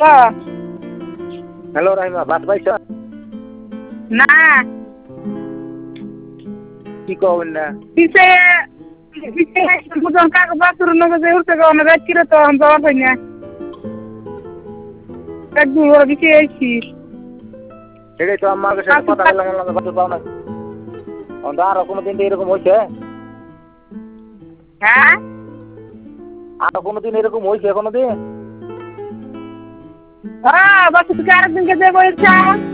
Hello Rahima, বাস পাইছ? না কি কবেন না? কিসে কিসে বুঝান কাগজ বাতুর নগে যে উঠতে গো না কিরে তো আমি যাওয়া পাই না একদম ওরা দিকে আইছি সেটাই তো আমার সাথে কথা বললাম, বললাম বাস পাও না। আর কোনোদিন এরকম হয়েছে? হ্যাঁ আর কোনোদিন এরকম হয়েছে কোনোদিন? হ্যাঁ বাস থেকে আরেকদিনকে যে বলছা